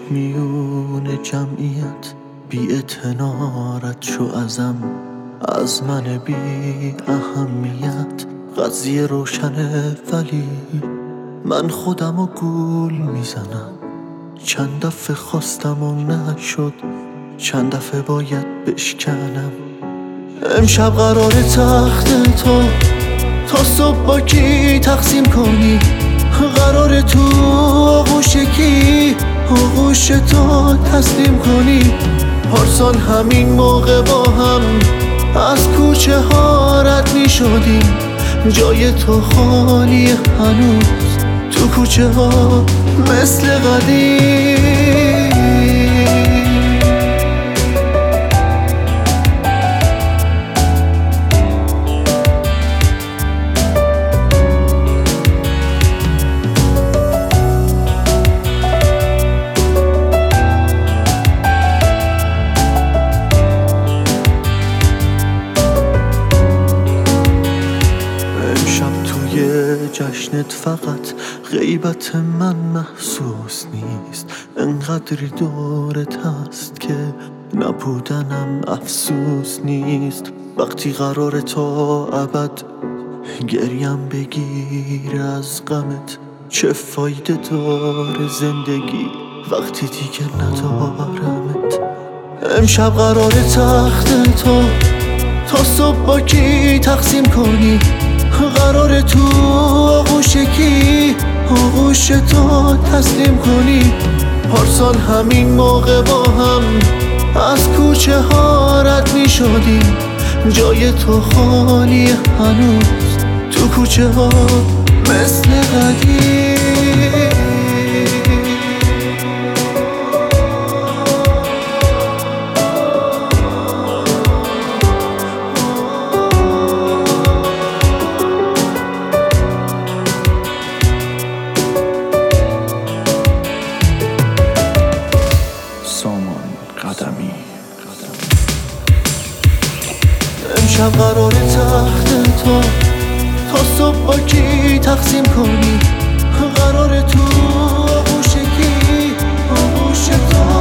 میون جمعیت بی اعتنارت شو ازم، از من بی اهمیت قضیه روشنه، ولی من خودمو گول میزنم. چند دفعه خواستم و نشد، چند دفعه باید بشکنم. امشب قرار تخت تو تا صبح با کی تقسیم کنی، قرار تو آغوش کی آغوش تو تسلیم کنی. پارسال همین موقع با هم از کوچه ها رد می شدیم، جای تو خالی هنوز تو کوچه ها مثل قدیم. جشنت فقط غیبت من محسوس نیست، انقدری دورت هست که نبودنم افسوس نیست. وقتی قرار تا ابد گریم بگیر از غمت، چه فایده داره زندگی وقتی دیگه ندارمت. امشب قرار تخت تو تا صبح با کی تقسیم کنی، قرار تو آغوش کی آغوش تو تسلیم کنی. پارسال همین موقع با هم از کوچه ها رد می شدیم، جای تو خالی هنوز تو کوچه ها مثل قدیم. امشب قرار تخت تو تا صبح با کی تقسیم کنی، قرار تو آغوش کی آغوش تو